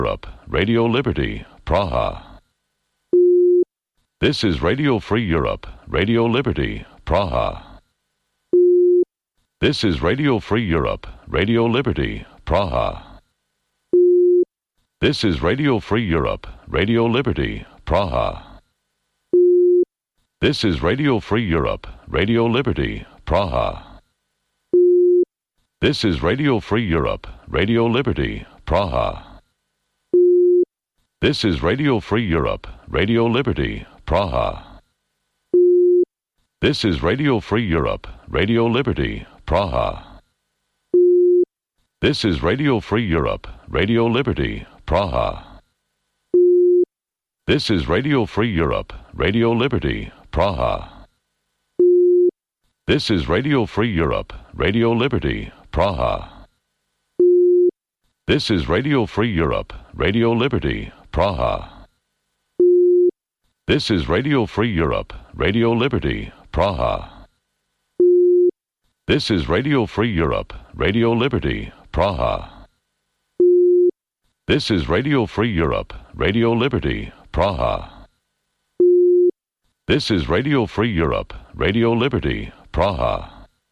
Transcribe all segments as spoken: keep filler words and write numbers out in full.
Europe, Radio Liberty, Praha. This is Radio Free Europe, Radio Liberty, Praha. This is Radio Free Europe, Radio Liberty, Praha. This is Radio Free Europe, Radio Liberty, Praha. This is Radio Free Europe, Radio Liberty, Praha. This is Radio Free Europe, Radio Liberty, Praha. This is Radio Free Europe, Radio Liberty, Praha. This is Radio Free Europe, Radio Liberty, Praha. This is Radio Free Europe, Radio Liberty, Praha. This is Radio Free Europe, Radio Liberty, Praha. This is Radio Free Europe, Radio Liberty, Praha. This is Radio Free Europe, Radio Liberty, Praha. This is Radio Free Europe, Radio Liberty, Praha. This is Radio Free Europe, Radio Liberty, Praha. This is Radio Free Europe, Radio Liberty, Praha. This is Radio Free Europe, Radio Liberty, Praha.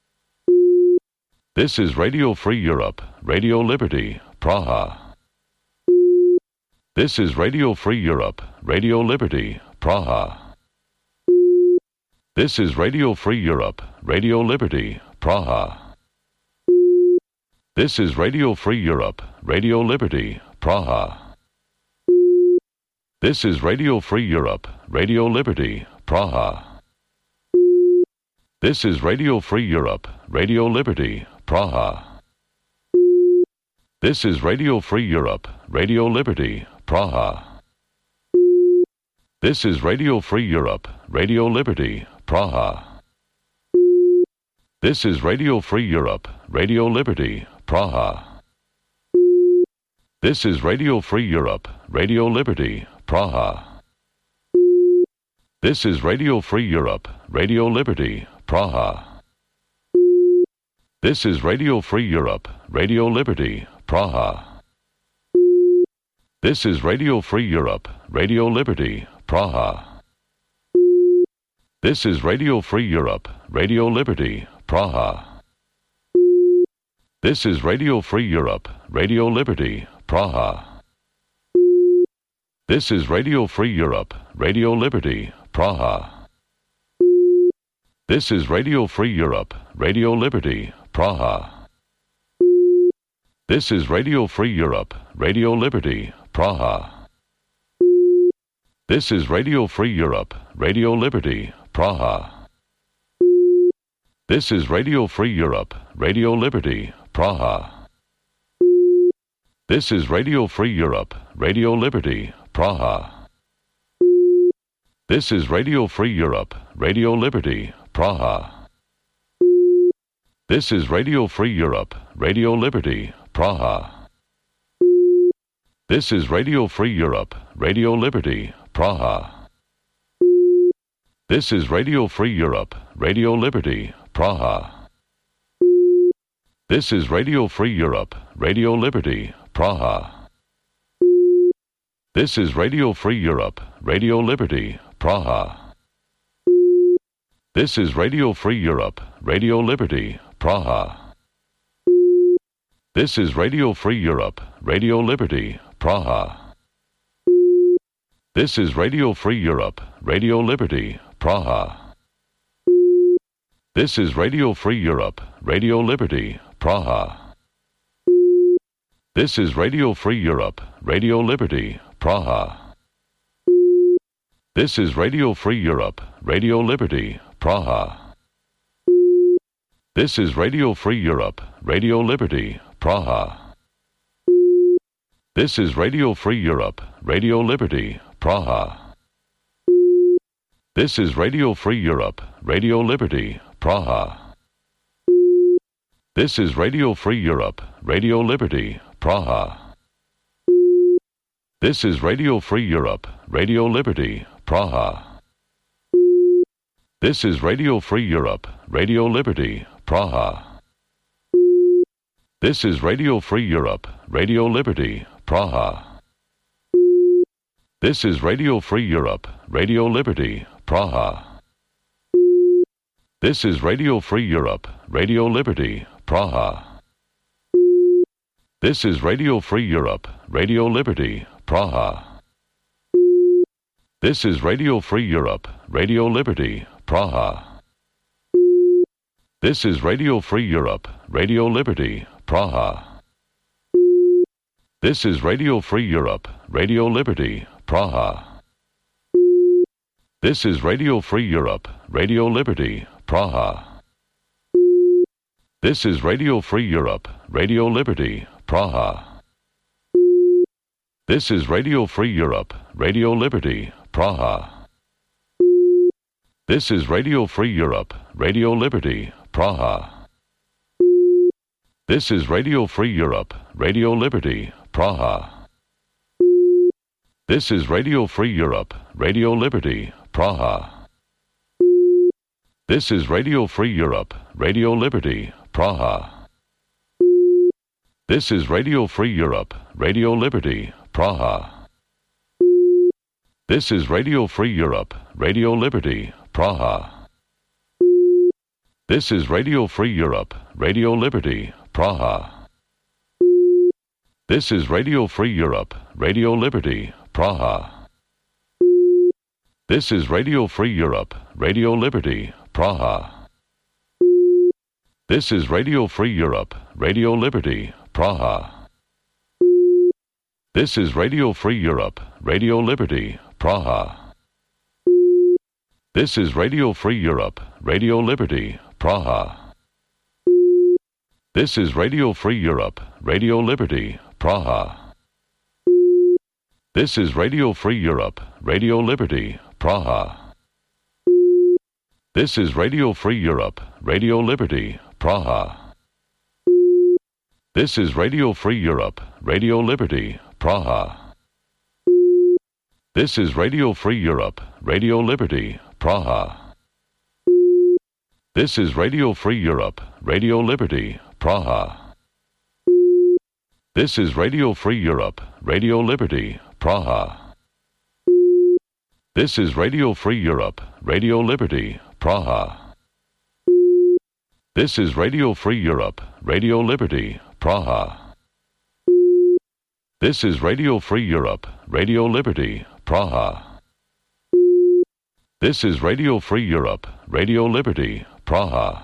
This is Radio Free Europe, Radio Liberty, Praha. This is Radio Free Europe, Radio Liberty, Praha. This is Radio Free Europe, Radio Liberty, Praha. This is Radio Free Europe, Radio Liberty, Praha. This is Radio Free Europe, Radio Liberty, Praha. This is Radio Free Europe, Radio Liberty, Praha. This is Radio Free Europe, Radio Liberty, Praha. This is Radio Free Europe, Radio Liberty, Praha. This is Radio Free Europe, Radio Liberty, Praha. This is Radio Free Europe, Radio Liberty, Praha. This is Radio Free Europe, Radio Liberty, Praha. This is Radio Free Europe, Radio Liberty, Praha. This is Radio Free Europe, Radio Liberty, Praha. This is Radio Free Europe, Radio Liberty, Praha. This is Radio Free Europe, Radio Liberty, Praha. This is Radio Free Europe, Radio Liberty, Praha. This is Radio Free Europe, Radio Liberty, Praha. This is Radio Free Europe, Radio Liberty, Praha. This is Radio Free Europe, Radio Liberty, Praha. This is Radio Free Europe, Radio Liberty, Praha. This is Radio Free Europe, Radio Liberty, Praha. This is Radio Free Europe, Radio Liberty, Praha. This is Radio Free Europe, Radio Liberty, Praha. This is Radio Free Europe, Radio Liberty, Praha. This is Radio Free Europe, Radio Liberty, Praha. This is Radio Free Europe, Radio Liberty, Praha. This is Radio Free Europe, Radio Liberty, Praha. This is Radio Free Europe, Radio Liberty, Praha. This is Radio Free Europe, Radio Liberty, Praha. This is Radio Free Europe, Radio Liberty, Praha. This is Radio Free Europe, Radio Liberty, Praha. This is Radio Free Europe, Radio Liberty, Praha. This is Radio Free Europe, Radio Liberty, Praha. This is Radio Free Europe, Radio Liberty, Praha. This is Radio Free Europe, Radio Liberty, Praha. This is Radio Free Europe, Radio Liberty, Praha. This is Radio Free Europe, Radio Liberty, Praha. This is Radio Free Europe, Radio Liberty, Praha. This is Radio Free Europe, Radio Liberty, Praha. This is Radio Free Europe, Radio Liberty, Praha. This is Radio Free Europe, Radio Liberty, Praha. This is Radio Free Europe, Radio Liberty, Praha. This is Radio Free Europe, Radio Liberty, Praha. This is Radio Free Europe, Radio Liberty, Praha. This is Radio Free Europe, Radio Liberty, Praha. This is Radio Free Europe, Radio Liberty, Praha. This is Radio Free Europe, Radio Liberty, Praha. This is Radio Free Europe, Radio Liberty, Praha. This is Radio Free Europe, Radio Liberty, Praha. This is Radio Free Europe, Radio Liberty, Praha. This is Radio Free Europe, Radio Liberty, Praha. This is Radio Free Europe, Radio Liberty, Praha. This is Radio Free Europe, Radio Liberty, Praha. This is Radio Free Europe, Radio Liberty, Praha. This is Radio Free Europe, Radio Liberty, Praha. This is Radio Free Europe, Radio Liberty, Praha. This is Radio Free Europe, Radio Liberty, Praha. This is Radio Free Europe, Radio Liberty, Praha. This is Radio Free Europe, Radio Liberty, Praha. This is Radio Free Europe, Radio Liberty, Praha. This is Radio Free Europe, Radio Liberty, Praha. This is Radio Free Europe, Radio Liberty, Praha. This is Radio Free Europe, Radio Liberty, Praha. This is Radio Free Europe, Radio Liberty, Praha. This is Radio Free Europe, Radio Liberty, Praha. This is Radio Free Europe, Radio Liberty, Praha. This is Radio Free Europe, Radio Liberty, Praha. This is Radio Free Europe, Radio Liberty, Praha. This is Radio Free Europe, Radio Liberty, Praha. This is Radio Free Europe, Radio Liberty, Praha. This is Radio Free Europe, Radio Liberty, Praha. This is Radio Free Europe, Radio Liberty, Praha.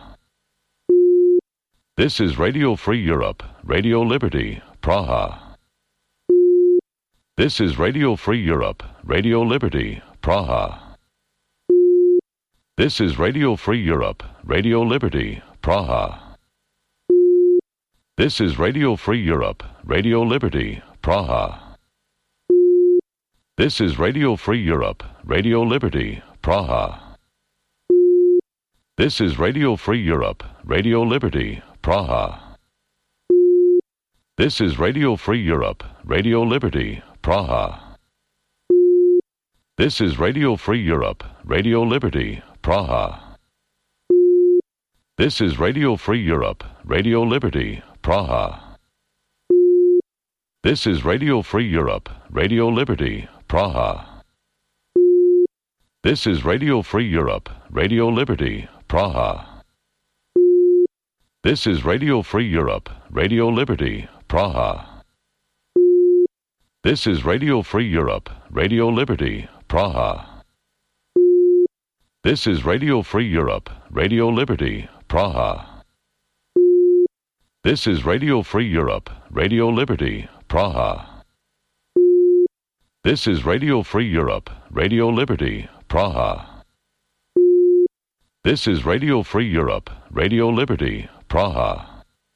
This is Radio Free Europe, Radio Liberty, Praha. This is Radio Free Europe, Radio Liberty, Praha. This is Radio Free Europe, Radio Liberty, Praha. This is Radio Free Europe, Radio Liberty, Praha. This is Radio Free Europe, Radio Liberty, Praha. This is Radio Free Europe, Radio Liberty, Praha. This is Radio Free Europe, Radio Liberty, Praha. This is Radio Free Europe, Radio Liberty, Praha. This is Radio Free Europe, Radio Liberty, Praha. This is Radio Free Europe, Radio Liberty, Praha. This is Radio Free Europe, Radio Liberty, Praha. This is Radio Free Europe, Radio Liberty, Praha. This is Radio Free Europe, Radio Liberty, Praha. This is Radio Free Europe, Radio Liberty, Praha. This is Radio Free Europe, Radio Liberty, Praha. This is Radio Free Europe, Radio Liberty, Praha. This is Radio Free Europe, Radio Liberty, Praha.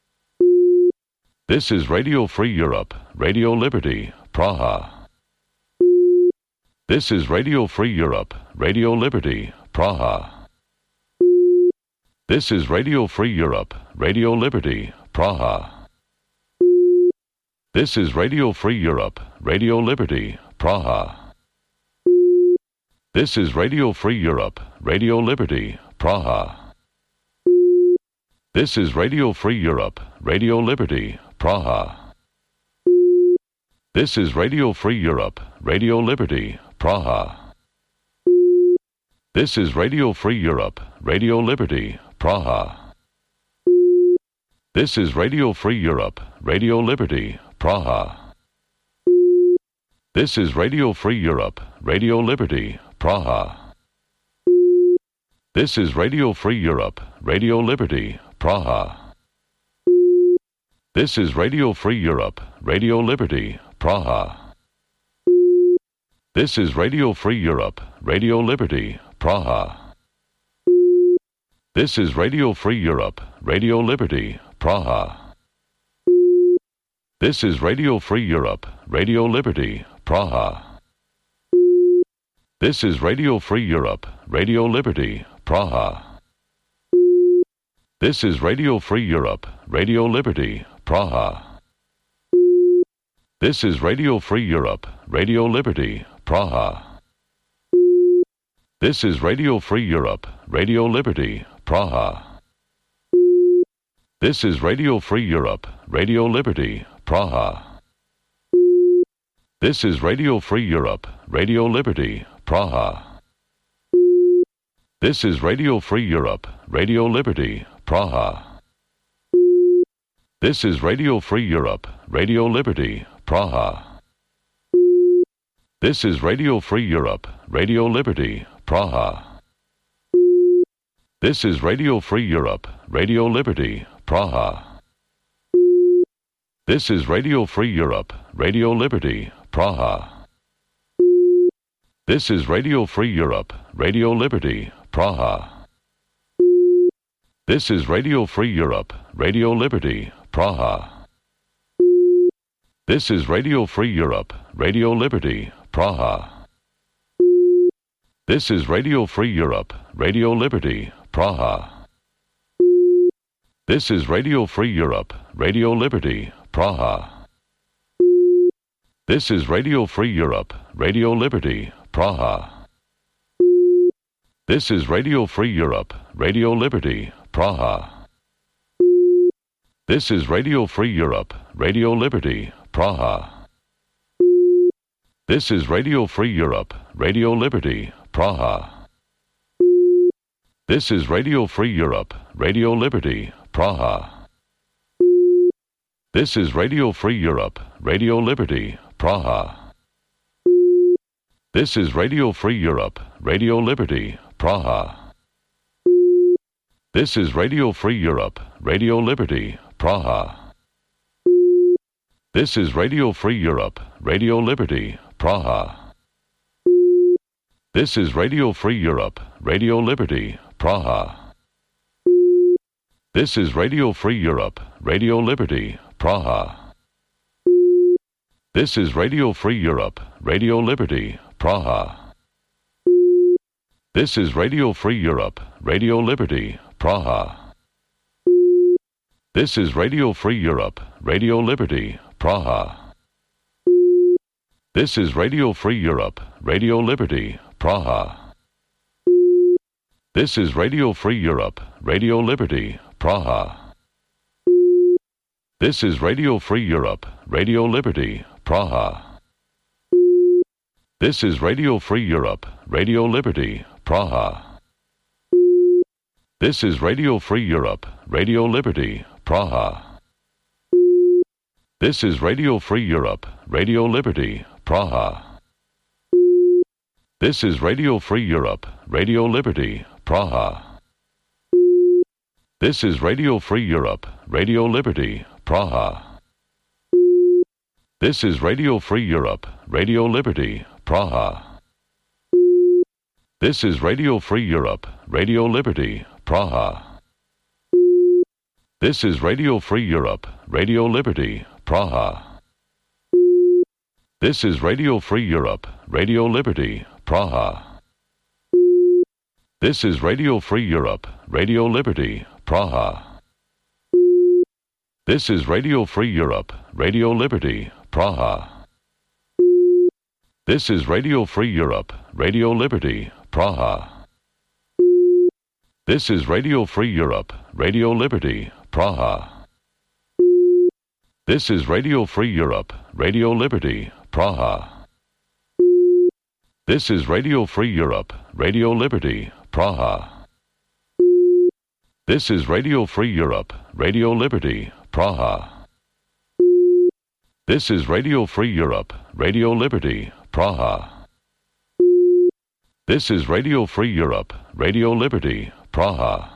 This is Radio Free Europe, Radio Liberty, Praha. This is Radio Free Europe, Radio Liberty, Praha. This is Radio Free Europe, Radio Liberty, Praha. This is Radio Free Europe, Radio Liberty, Praha. This is Radio Free Europe, Radio Liberty, Praha. This is Radio Free Europe, Radio Liberty, Praha. This is Radio Free Europe, Radio Liberty, Praha. This is Radio Free Europe, Radio Liberty, Praha. This is Radio Free Europe, Radio Liberty, Praha. This is Radio Free Europe, Radio Liberty, Praha. This is Radio Free Europe, Radio Liberty, Praha. This is Radio Free Europe, Radio Liberty, Praha. This is Radio Free Europe, Radio Liberty, Praha. This is Radio Free Europe, Radio Liberty, Praha. This is Radio Free Europe, Radio Liberty, Praha. This is Radio Free Europe, Radio Liberty, Praha. This is Radio Free Europe, Radio Liberty, Praha. This is Radio Free Europe, Radio Liberty, Praha. This is Radio Free Europe, Radio Liberty, Praha. This is Radio Free Europe, Radio Liberty, Praha. This is Radio Free Europe, Radio Liberty, Praha. This is Radio Free Europe, Radio Liberty, Praha. This is Radio Free Europe, Radio Liberty, Praha. This is Radio Free Europe, Radio Liberty, Praha. This is Radio Free Europe, Radio Liberty, Praha. This is Radio Free Europe, Radio Liberty, Praha. This is Radio Free Europe, Radio Liberty, Praha. This is Radio Free Europe, Radio Liberty, Praha. This is Radio Free Europe, Radio Liberty, Praha. This is Radio Free Europe, Radio Liberty, Praha. This is Radio Free Europe, Radio Liberty, Praha. This is Radio Free Europe, Radio Liberty, Praha. This is Radio Free Europe, Radio Liberty, Praha. This is Radio Free Europe, Radio Liberty, Praha. This is Radio Free Europe, Radio Liberty, Praha. This is Radio Free Europe, Radio Liberty, Praha. This is Radio Free Europe, Radio Liberty, Praha. This is Radio Free Europe, Radio Liberty, Praha. This is Radio Free Europe, Radio Liberty, Praha. This is Radio Free Europe, Radio Liberty, Praha. This is Radio Free Europe, Radio Liberty, Praha. This is Radio Free Europe, Radio Liberty, Praha. This is Radio Free Europe, Radio Liberty, Praha. This is Radio Free Europe, Radio Liberty, Praha. This is Radio Free Europe, Radio Liberty, Praha. This is Radio Free Europe, Radio Liberty, Praha. This is Radio Free Europe, Radio Liberty, Praha. This is Radio Free Europe, Radio Liberty, Praha. This is Radio Free Europe, Radio Liberty, Praha. This is Radio Free Europe, Radio Liberty, Praha. This is Radio Free Europe, Radio Liberty, Praha. This is Radio Free Europe, Radio Liberty, Praha. This is Radio Free Europe, Radio Liberty, Praha. This is Radio Free Europe, Radio Liberty, Praha. This is Radio Free Europe, Radio Liberty, Praha. This is Radio Free Europe, Radio Liberty, Praha. This is Radio Free Europe, Radio Liberty, Praha. This is Radio Free Europe, Radio Liberty, Praha. This is Radio Free Europe, Radio Liberty, Praha. This is Radio Free Europe, Radio Liberty, Praha. This is Radio Free Europe, Radio Liberty, Praha. This is Radio Free Europe, Radio Liberty, Praha. This is Radio Free Europe, Radio Liberty, Praha. This is Radio Free Europe, Radio Liberty, Praha. This is Radio Free Europe, Radio Liberty, Praha. This is Radio Free Europe, Radio Liberty, Praha.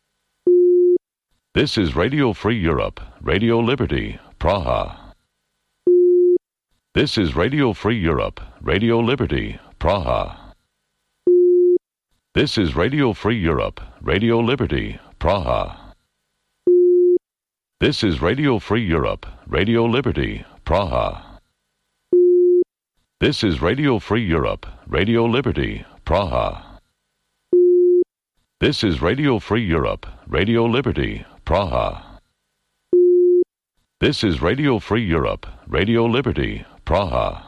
This is Radio Free Europe, Radio Liberty, Praha. This is Radio Free Europe, Radio Liberty, Praha. This is Radio Free Europe, Radio Liberty, Praha. This is Radio Free Europe, Radio Liberty, Praha. This is Radio Free Europe, Radio Liberty, Praha. This is Radio Free Europe, Radio Liberty, Praha. This is Radio Free Europe, Radio Liberty, Praha.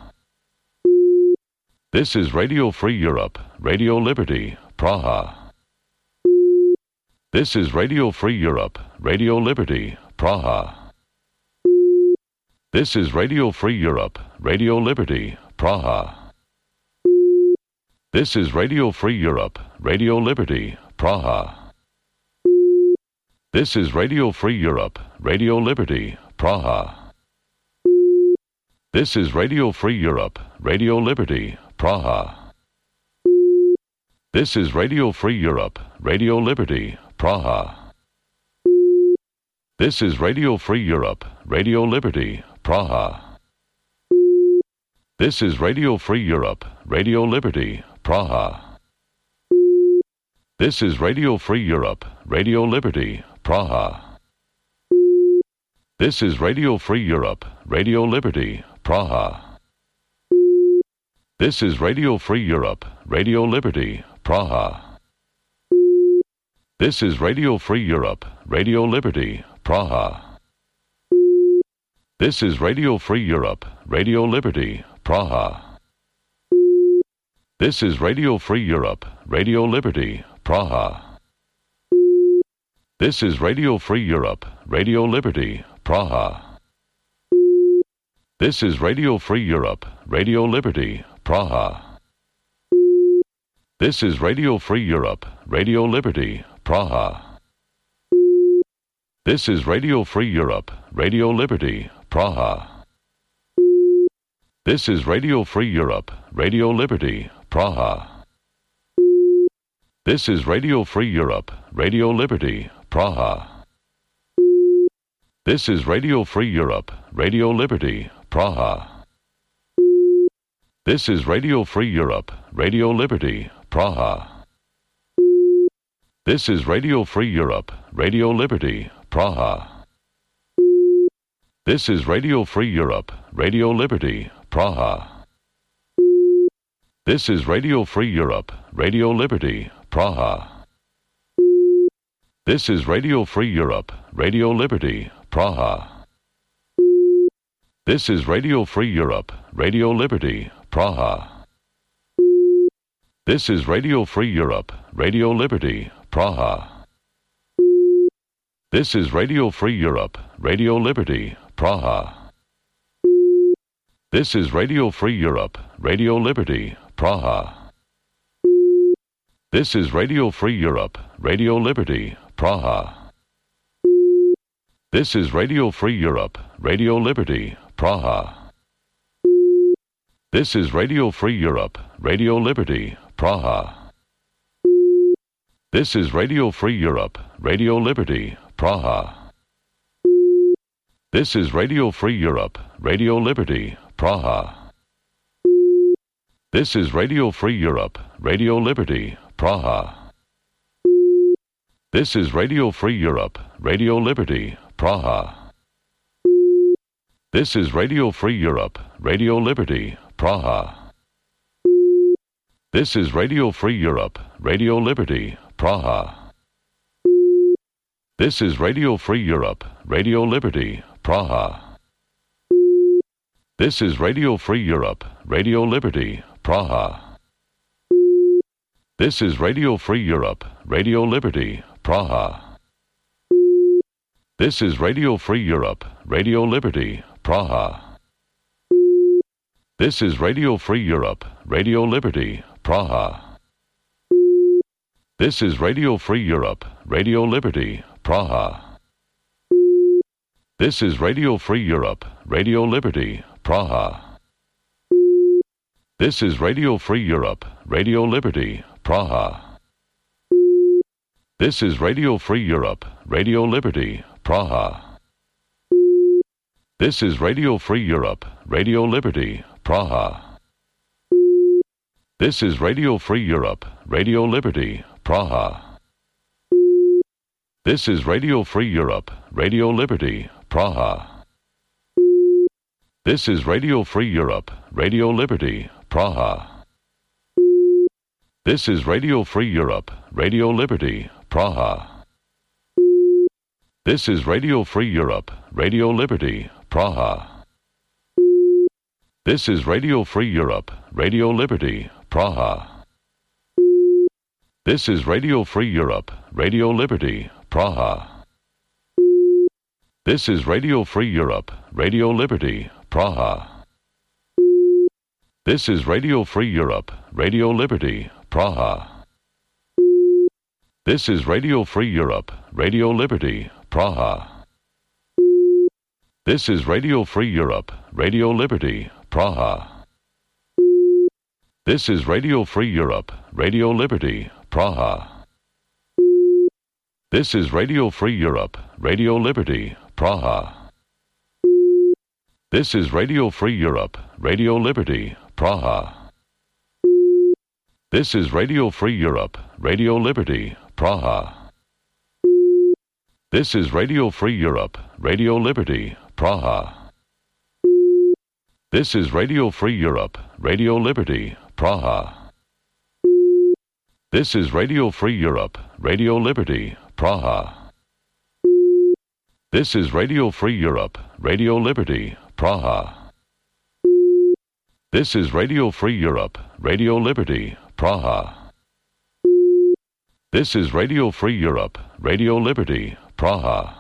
This is Radio Free Europe, Radio Liberty, Praha. This is Radio Free Europe, Radio Liberty, Praha. This is Radio Free Europe, Radio Liberty, Praha. This is Radio Free Europe, Radio Liberty, Praha. This is Radio Free Europe, Radio Liberty, Praha. This is Radio Free Europe, Radio Liberty, Praha. This is Radio Free Europe, Radio Liberty, Praha. This is Radio Free Europe, Radio Liberty, Praha. This is Radio Free Europe, Radio Liberty, Praha. This is Radio Free Europe, Radio Liberty, Praha. This is Radio Free Europe, Radio Liberty, Praha. This is Radio Free Europe, Radio Liberty, Praha. This is Radio Free Europe, Radio Liberty, Praha. This is Radio Free Europe, Radio Liberty, Praha. This is Radio Free Europe, Radio Liberty, Praha. This is Radio Free Europe, Radio Liberty, Praha. This is Radio Free Europe, Radio Liberty, Praha. This is Radio Free Europe, Radio Liberty, Praha. This is Radio Free Europe, Radio Liberty, Praha. This is Radio Free Europe, Radio Liberty, Praha. This is Radio Free Europe, Radio Liberty, Praha. This is Radio Free Europe, Radio Liberty, Praha. This is Radio Free Europe, Radio Liberty, Praha. This is Radio Free Europe, Radio Liberty, Praha. This is Radio Free Europe, Radio Liberty, Praha. This is Radio Free Europe, Radio Liberty, Praha. This is Radio Free Europe, Radio Liberty, Praha. This is Radio Free Europe, Radio Liberty, Praha. This is Radio Free Europe, Radio Liberty, Praha. This is Radio Free Europe, Radio Liberty, Praha. This is Radio Free Europe, Radio Liberty, Praha. This is Radio Free Europe, Radio Liberty, Praha. This is Radio Free Europe, Radio Liberty, Praha. This is Radio Free Europe, Radio Liberty, Praha. This is Radio Free Europe, Radio Liberty, Praha. This is Radio Free Europe, Radio Liberty, Praha. This is Radio Free Europe, Radio Liberty, Praha. This is Radio Free Europe, Radio Liberty, Praha. This is Radio Free Europe, Radio Liberty, Praha. This is Radio Free Europe, Radio Liberty, Praha. This is Radio Free Europe, Radio Liberty, Praha. This is Radio Free Europe, Radio Liberty, Praha. This is Radio Free Europe, Radio Liberty, Praha. This is Radio Free Europe, Radio Liberty, Praha. This is Radio Free Europe, Radio Liberty, Praha. This is Radio Free Europe, Radio Liberty, Praha. This is Radio Free Europe, Radio Liberty, Praha. This is Radio Free Europe, Radio Liberty, Praha. This is Radio Free Europe, Radio Liberty, Praha. This is Radio Free Europe, Radio Liberty, Praha. This is Radio Free Europe, Radio Liberty, Praha. This is Radio Free Europe, Radio Liberty, Praha. This is Radio Free Europe, Radio Liberty, Praha. This is Radio Free Europe, Radio Liberty, Praha. This is Radio Free Europe, Radio Liberty, Praha. This is Radio Free Europe, Radio Liberty, Praha. This is Radio Free Europe, Radio Liberty, Praha. This is Radio Free Europe, Radio Liberty, Praha. This is Radio Free Europe, Radio Liberty, Praha. This is Radio Free Europe, Radio Liberty, Praha. This is Radio Free Europe, Radio Liberty, Praha. This is Radio Free Europe, Radio Liberty, Praha. This is Radio Free Europe, Radio Liberty, Praha. This is Radio Free Europe, Radio Liberty, Praha. This is Radio Free Europe, Radio Liberty, Praha. This is Radio Free Europe, Radio Liberty, Praha. This is Radio Free Europe, Radio Liberty, Praha. This is Radio Free Europe, Radio Liberty, Praha. This is Radio Free Europe, Radio Liberty, Praha. This is Radio Free Europe, Radio Liberty, Praha. This is Radio Free Europe, Radio Liberty, Praha.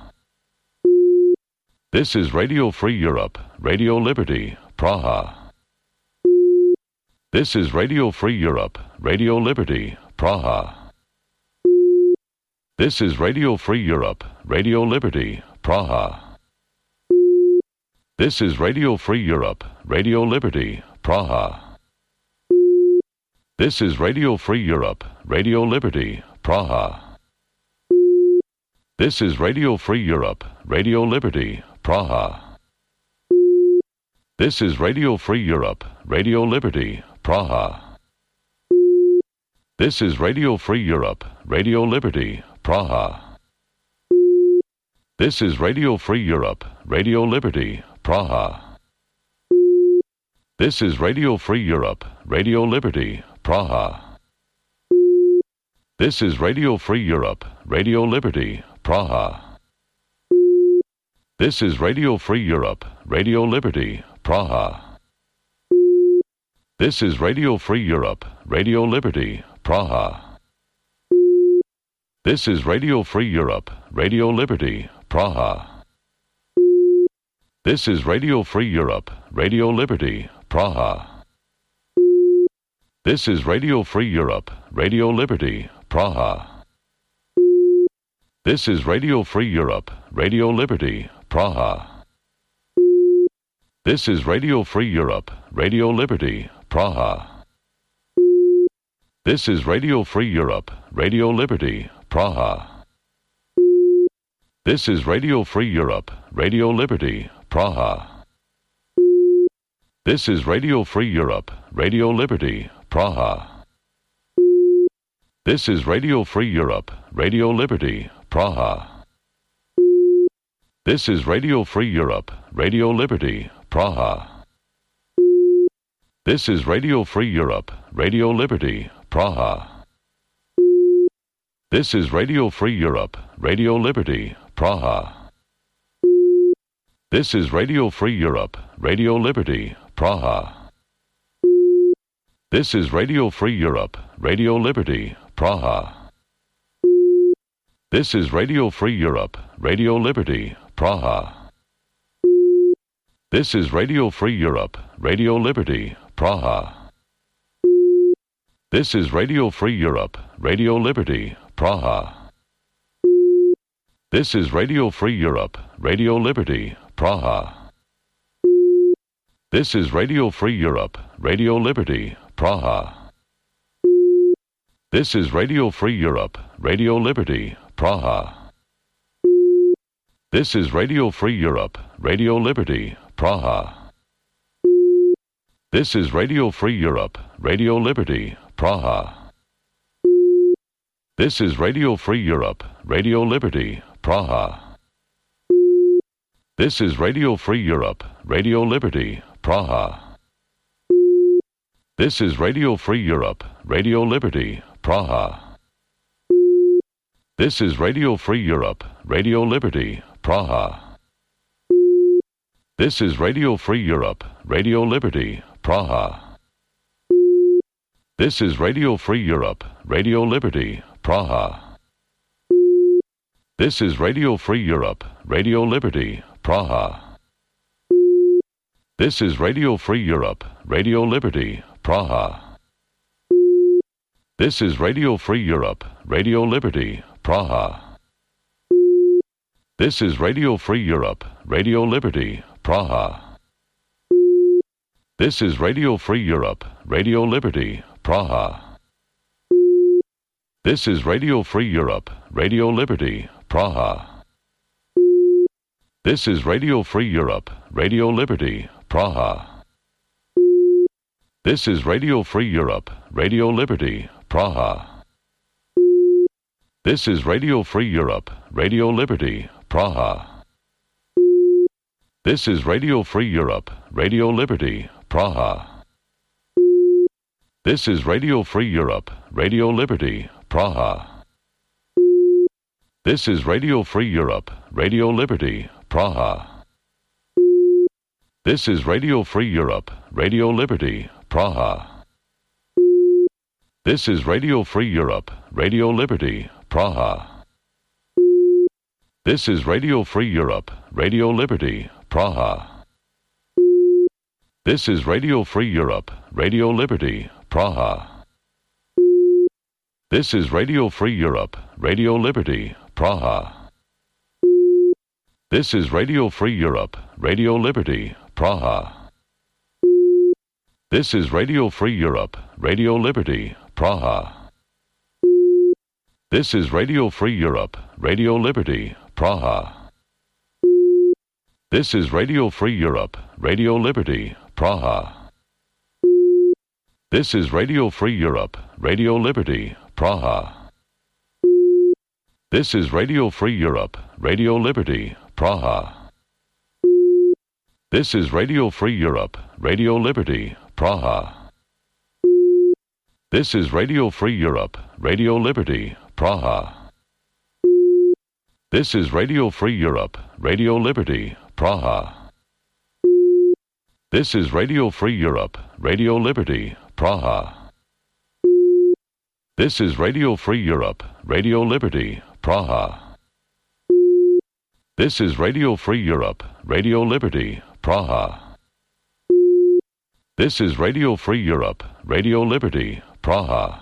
This is Radio Free Europe, Radio Liberty, Praha. This is Radio Free Europe, Radio Liberty, Praha. This is Radio Free Europe, Radio Liberty, Praha. This is Radio Free Europe, Radio Liberty, Praha. This is Radio Free Europe, Radio Liberty, Praha. This is Radio Free Europe, Radio Liberty, Praha. This is Radio Free Europe, Radio Liberty, Praha. This is Radio Free Europe, Radio Liberty, Praha. This is Radio Free Europe, Radio Liberty, Praha. This is Radio Free Europe, Radio Liberty, Praha. This is Radio Free Europe, Radio Liberty, Praha. This is Radio Free Europe, Radio Liberty, Praha. This is Radio Free Europe, Radio Liberty, Praha. This is Radio Free Europe, Radio Liberty, Praha. This is Radio Free Europe, Radio Liberty, Praha. This is Radio Free Europe, Radio Liberty, Praha. This is Radio Free Europe, Radio Liberty, Praha. This is Radio Free Europe, Radio Liberty, Praha. This is Radio Free Europe, Radio Liberty, Praha. This is Radio Free Europe, Radio Liberty, Praha. This is Radio Free Europe, Radio Liberty, Praha. This is Radio Free Europe, Radio Liberty, Praha. This is Radio Free Europe, Radio Liberty, Praha. This is Radio Free Europe, Radio Liberty, Praha. This is Radio Free Europe, Radio Liberty, Praha. This is Radio Free Europe, Radio Liberty, Praha. This is Radio Free Europe, Radio Liberty, Praha. This is Radio Free Europe, Radio Liberty, Praha. This is Radio Free Europe, Radio Liberty, Praha. This is Radio Free Europe, Radio Liberty, Praha. This is Radio Free Europe, Radio Liberty, Praha. This is Radio Free Europe, Radio Liberty, Praha. This is Radio Free Europe, Radio Liberty, Praha. This is Radio Free Europe, Radio Liberty, Praha. This is Radio Free Europe, Radio Liberty, Praha. This is Radio Free Europe, Radio Liberty, Praha. This is Radio Free Europe, Radio Liberty, Praha. This is Radio Free Europe, Radio Liberty, Praha. This is Radio Free Europe, Radio Liberty, Praha. This is Radio Free Europe, Radio Liberty, Praha. This is Radio Free Europe, Radio Liberty, Praha. This is Radio Free Europe, Radio Liberty, Praha. This is Radio Free Europe, Radio Liberty, Praha. This is Radio Free Europe, Radio Liberty, Praha. This is Radio Free Europe, Radio Liberty, Praha. This is Radio Free Europe, Radio Liberty, Praha. This is Radio Free Europe, Radio Liberty, Praha. This is Radio Free Europe, Radio Liberty, Praha. This is Radio Free Europe, Radio Liberty, Praha. This is Radio Free Europe, Radio Liberty, Praha. This is Radio Free Europe, Radio Liberty, Praha. This is Radio Free Europe, Radio Liberty, Praha. This is Radio Free Europe, Radio Liberty, Praha. This is Radio Free Europe, Radio Liberty, Praha. This is Radio Free Europe, Radio Liberty, Praha. This is Radio Free Europe, Radio Liberty, Praha. This is Radio Free Europe, Radio Liberty, Praha. This is Radio Free Europe, Radio Liberty, Praha. This is Radio Free Europe, Radio Liberty, Praha. This is Radio Free Europe, Radio Liberty, Praha. This is Radio Free Europe, Radio Liberty, Praha. This is Radio Free Europe, Radio Liberty, Praha. This is Radio Free Europe, Radio Liberty, Praha. This is Radio Free Europe, Radio Liberty, Praha. This is Radio Free Europe, Radio Liberty, Praha. This is Radio Free Europe, Radio Liberty, Praha. This is Radio Free Europe, Radio Liberty, Praha. This is Radio Free Europe, Radio Liberty, Praha. This is Radio Free Europe, Radio Liberty, Praha. This is Radio Free Europe, Radio Liberty, Praha. This is Radio Free Europe, Radio Liberty, Praha.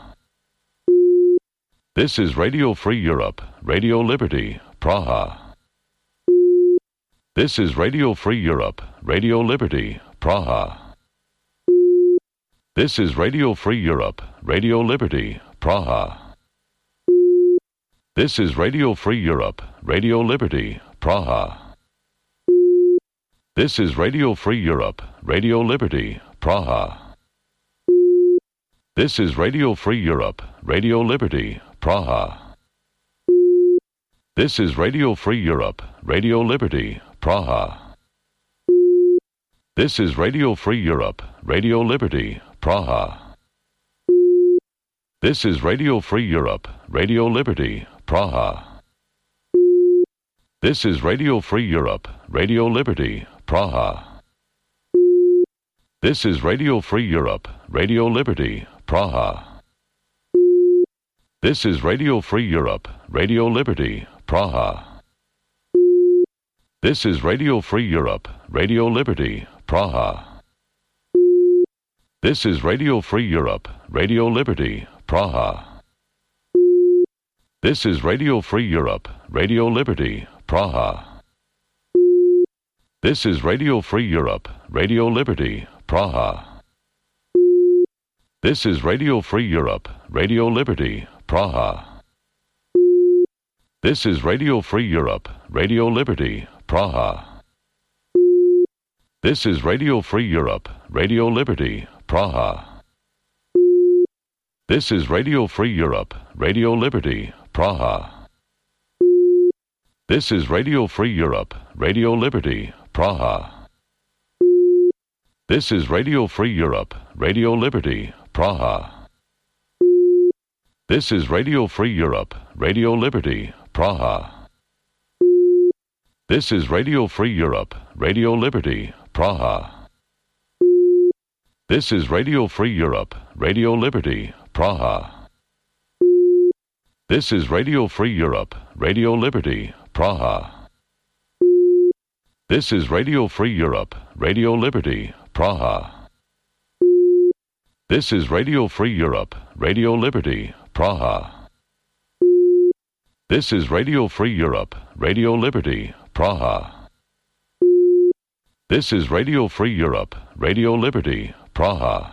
This is Radio Free Europe, Radio Liberty, Praha. This is Radio Free Europe, Radio Liberty, Praha. This is Radio Free Europe, Radio Liberty, Praha. This is Radio Free Europe, Radio Liberty, Praha. This is Radio Free Europe, Radio Liberty, Praha. This is Radio Free Europe, Radio Liberty, Praha. This is Radio Free Europe, Radio Liberty, Praha. This is Radio Free Europe, Radio Liberty, Praha. This is Radio Free Europe, Radio Liberty, Praha. This is Radio Free Europe, Radio Liberty, Praha. This is Radio Free Europe, Radio Liberty, Praha. This is Radio Free Europe, Radio Liberty, Praha. This is Radio Free Europe, Radio Liberty, Praha. This is Radio Free Europe, Radio Liberty, Praha. This is Radio Free Europe, Radio Liberty, Praha. This is Radio Free Europe, Radio Liberty, Praha. This is Radio Free Europe, Radio Liberty, Praha. This is Radio Free Europe, Radio Liberty, Praha. This is Radio Free Europe, Radio Liberty, Praha. This is Radio Free Europe, Radio Liberty, Praha. This is Radio Free Europe, Radio Liberty, Praha. This is Radio Free Europe, Radio Liberty, Praha. This is Radio Free Europe, Radio Liberty, Praha. This is Radio Free Europe, Radio Liberty, Praha. This is Radio Free Europe, Radio Liberty, Praha. This is Radio Free Europe, Radio Liberty, Praha. This is Radio Free Europe, Radio Liberty, Praha. This is Radio Free Europe, Radio Liberty, Praha. This is Radio Free Europe, Radio Liberty, Praha. This is Radio Free Europe, Radio Liberty, Praha.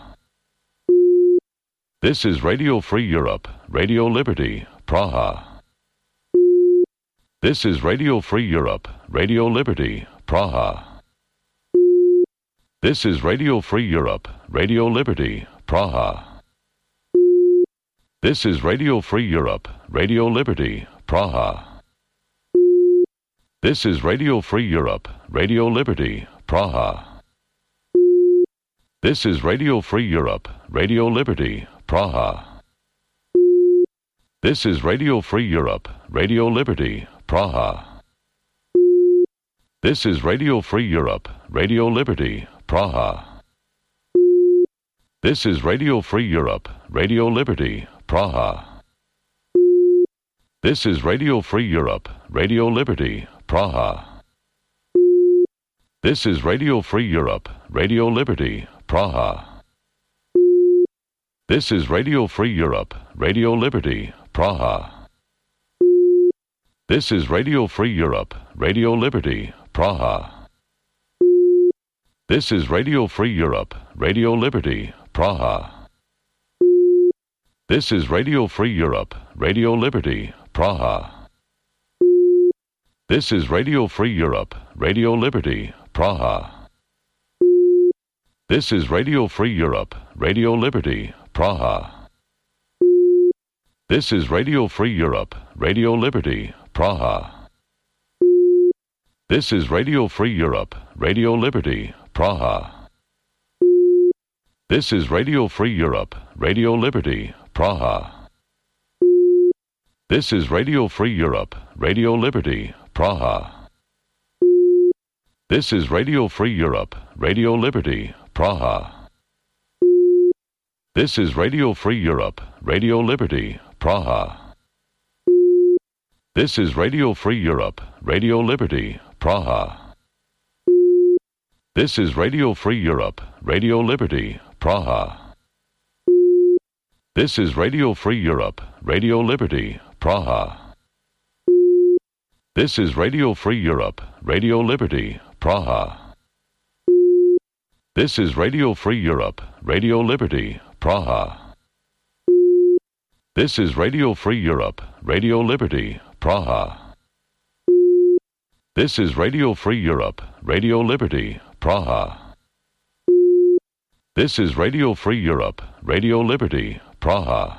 This is Radio Free Europe, Radio Liberty, Praha. This is Radio Free Europe, Radio Liberty, Praha. This is Radio Free Europe, Radio Liberty, Praha. This is Radio Free Europe, Radio Liberty, Praha. This is Radio Free Europe, Radio Liberty, Praha. This is Radio Free Europe, Radio Liberty, Praha. This is Radio Free Europe, Radio Liberty, Praha. This is Radio Free Europe, Radio Liberty, Praha. This is Radio Free Europe, Radio Liberty, Praha. This is Radio Free Europe, Radio Liberty, Praha. This is Radio Free Europe, Radio Liberty, Praha. This is Radio Free Europe, Radio Liberty, Praha. This is Radio Free Europe, Radio Liberty, Praha. This is Radio Free Europe, Radio Liberty, Praha. This is Radio Free Europe, Radio Liberty, Praha. This is Radio Free Europe, Radio Liberty, Praha. This is Radio Free Europe, Radio Liberty, Praha. This is Radio Free Europe, Radio Liberty, Praha. This is Radio Free Europe, Radio Liberty, Praha. This is Radio Free Europe, Radio Liberty, Praha. This is Radio Free Europe, Radio Liberty, Praha. This is Radio Free Europe, Radio Liberty, Praha. This is Radio Free Europe, Radio Liberty, Praha. This is Radio Free Europe, Radio Liberty, Praha. This is Radio Free Europe, Radio Liberty, Praha. This is Radio Free Europe, Radio Liberty, Praha. This is Radio Free Europe, Radio Liberty, Praha. This is Radio Free Europe, Radio Liberty, Praha. This is Radio Free Europe, Radio Liberty, Praha. This is Radio Free Europe, Radio Liberty, Praha. This is Radio Free Europe, Radio Liberty, Praha.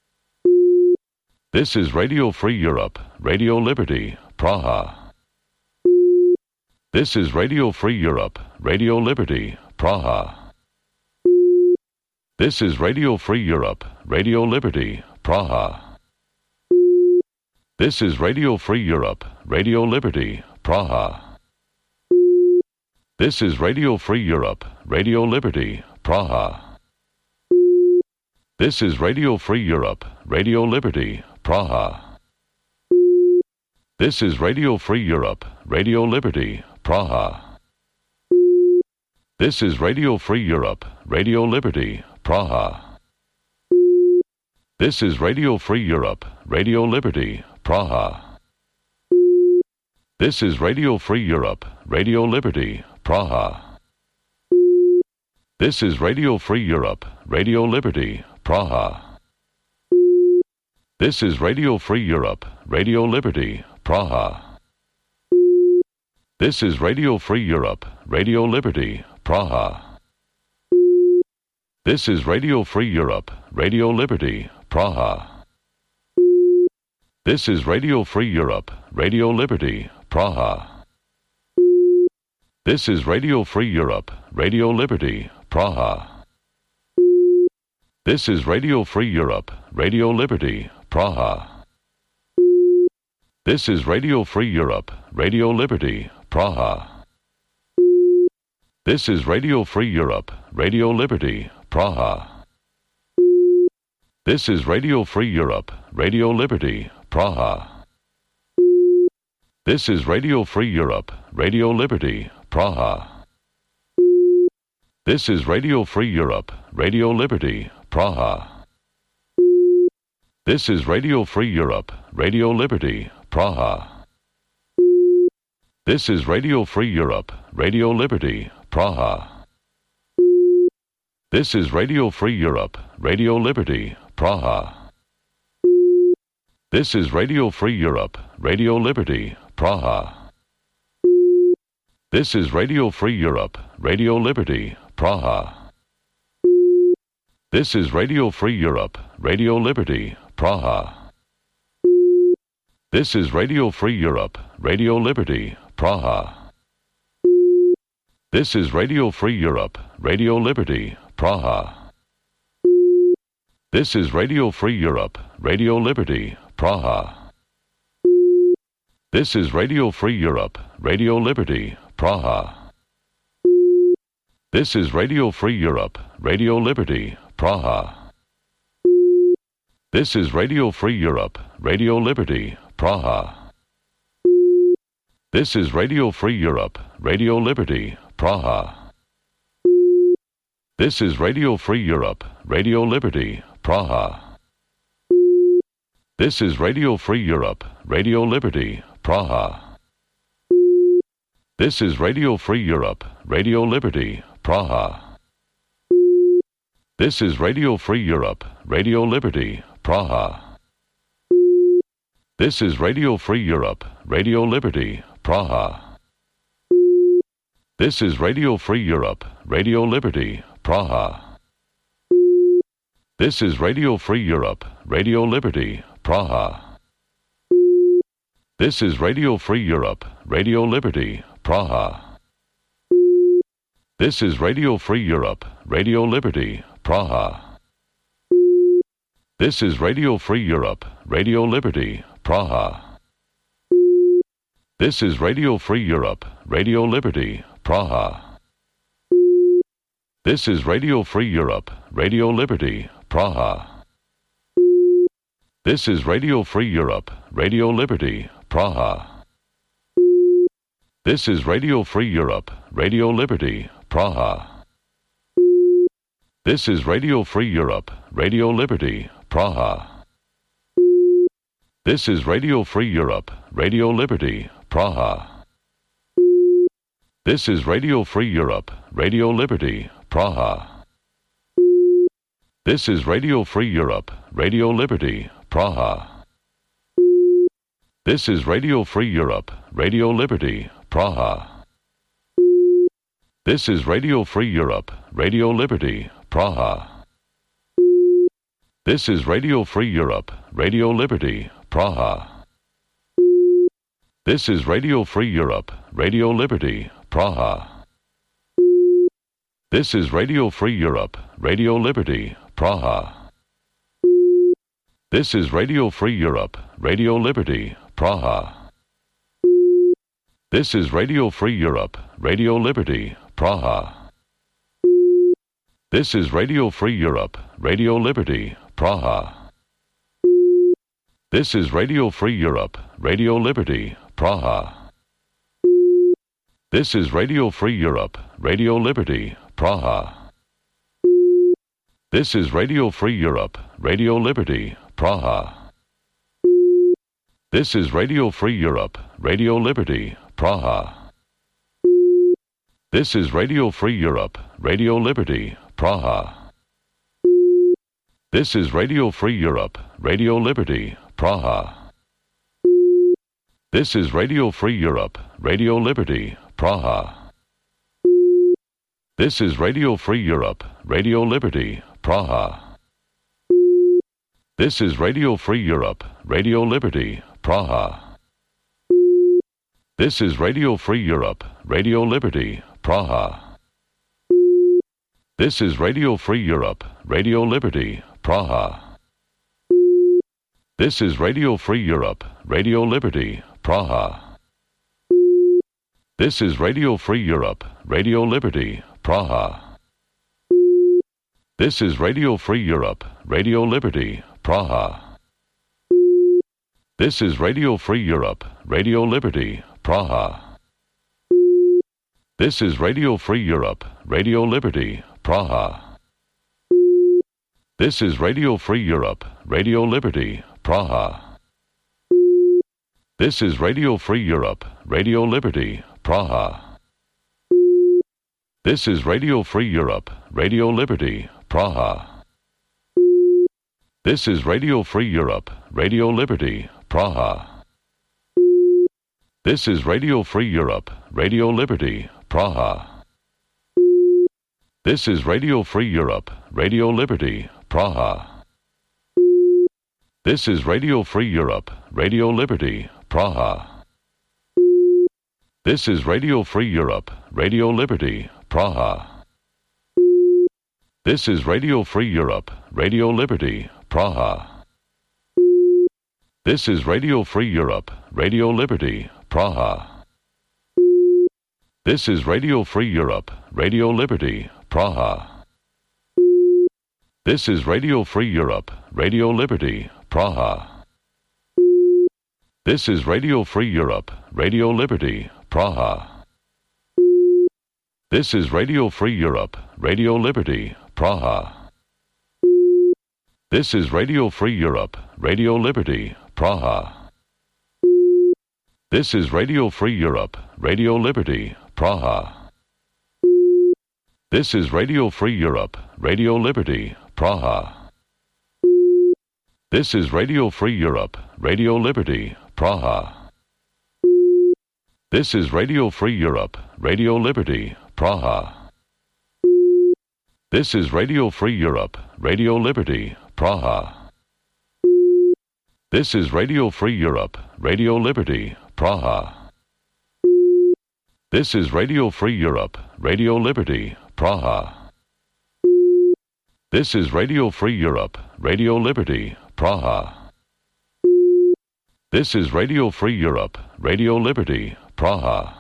This is Radio Free Europe, Radio Liberty, Praha. This is Radio Free Europe, Radio Liberty, Praha. This is Radio Free Europe, Radio Liberty, Praha. This is Radio Free Europe, Radio Liberty, Praha. This is Radio Free Europe, Radio Liberty, Praha. This is Radio Free Europe, Radio Liberty, Praha. This is Radio Free Europe, Radio Liberty, Praha. This is Radio Free Europe, Radio Liberty, Praha. This is Radio Free Europe, Radio Liberty, Praha. This is Radio Free Europe, Radio Liberty, Praha. This is Radio Free Europe, Radio Liberty, Praha. This is Radio Free Europe, Radio Liberty, Praha. This is Radio Free Europe, Radio Liberty, Praha. This is Radio Free Europe, Radio Liberty, Praha. This is Radio Free Europe, Radio Liberty, Praha. This is Radio Free Europe, Radio Liberty, Praha. This is Radio Free Europe, Radio Liberty, Praha. This is Radio Free Europe, Radio Liberty, Praha. This is Radio Free Europe, Radio Liberty, Praha. This is Radio Free Europe, Radio Liberty, Praha. This is Radio Free Europe, Radio Liberty, Praha. This is Radio Free Europe, Radio Liberty, Praha. This is Radio Free Europe, Radio Liberty, Praha. This is Radio Free Europe, Radio Liberty, Praha. This is Radio Free Europe, Radio Liberty, Praha. This is Radio Free Europe, Radio Liberty, Praha. This is Radio Free Europe, Radio Liberty, Praha. This is Radio Free Europe, Radio Liberty, Praha. This is Radio Free Europe, Radio Liberty, Praha. This is Radio Free Europe, Radio Liberty, Praha. This is Radio Free Europe, Radio Liberty, Praha. This is Radio Free Europe, Radio Liberty, Praha. This is Radio Free Europe, Radio Liberty, Praha. This is Radio Free Europe, Radio Liberty, Praha. This is Radio Free Europe, Radio Liberty, Praha. This is Radio Free Europe, Radio Liberty, Praha. This is Radio Free Europe, Radio Liberty, Praha. This is Radio Free Europe, Radio Liberty, Praha. This is Radio Free Europe, Radio Liberty, Praha. This is Radio Free Europe, Radio Liberty, Praha. This is Radio Free Europe, Radio Liberty, Praha. This is Radio Free Europe, Radio Liberty, Praha. This is Radio Free Europe, Radio Liberty, Praha. This is Radio Free Europe, Radio Liberty, Praha. This is Radio Free Europe, Radio Liberty, Praha. This is Radio Free Europe, Radio Liberty, Praha. This is Radio Free Europe, Radio Liberty, Praha. This is Radio Free Europe, Radio Liberty, Praha. This is Radio Free Europe, Radio Liberty, Praha. This is Radio Free Europe, Radio Liberty, Praha. This is Radio Free Europe, Radio Liberty, Praha. This is Radio Free Europe, Radio Liberty, Praha. This is Radio Free Europe, Radio Liberty, Praha. This is Radio Free Europe, Radio Liberty, Praha. This is Radio Free Europe, Radio Liberty, Praha. This is Radio Free Europe, Radio Liberty, Praha. This is Radio Free Europe, Radio Liberty, Praha. This is Radio Free Europe, Radio Liberty, Praha. This is Radio Free Europe, Radio Liberty, Praha. This is Radio Free Europe, Radio Liberty, Praha. This is Radio Free Europe, Radio Liberty, Praha. This is Radio Free Europe, Radio Liberty, Praha. This is Radio Free Europe, Radio Liberty, Praha. This is Radio Free Europe, Radio Liberty, Praha. This is Radio Free Europe, Radio Liberty, Praha. This is Radio Free Europe, Radio Liberty, Praha. This is Radio Free Europe, Radio Liberty, Praha. This is Radio Free Europe, Radio Liberty, Praha. This is Radio Free Europe, Radio Liberty, Praha. This is Radio Free Europe, Radio Liberty, Praha. This is Radio Free Europe, Radio Liberty, Praha. This is Radio Free Europe, Radio Liberty, Praha. This is Radio Free Europe, Radio Liberty, Praha. This is Radio Free Europe, Radio Liberty, Praha. This is Radio Free Europe, Radio Liberty, Praha. This is Radio Free Europe, Radio Liberty, Praha. This is Radio Free Europe, Radio Liberty, Praha. This is Radio Free Europe, Radio Liberty, Praha. This is Radio Free Europe, Radio Liberty, Praha. This is Radio Free Europe, Radio Liberty, Praha. This is Radio Free Europe, Radio Liberty, Praha. This is Radio Free Europe, Radio Liberty, Praha. This is Radio Free Europe, Radio Liberty, Praha. This is Radio Free Europe, Radio Liberty, Praha. This is Radio Free Europe, Radio Liberty, Praha. This is Radio Free Europe, Radio Liberty, Praha. This is Radio Free Europe, Radio Liberty, Praha. This is Radio Free Europe, Radio Liberty, Praha. This is Radio Free Europe, Radio Liberty, Praha. This is Radio Free Europe, Radio Liberty, Praha. This is Radio Free Europe, Radio Liberty, Praha. This is Radio Free Europe, Radio Liberty, Praha. This is Radio Free Europe, Radio Liberty, Praha. This is Radio Free Europe, Radio Liberty, Praha. This is Radio Free Europe, Radio Liberty, Praha. This is Radio Free Europe, Radio Liberty, Praha. This is Radio Free Europe, Radio Liberty, Praha. This is Radio Free Europe, Radio Liberty, Praha. This is Radio Free Europe, Radio Liberty, Praha. This is Radio Free Europe, Radio Liberty, Praha. This is Radio Free Europe, Radio Liberty, Praha.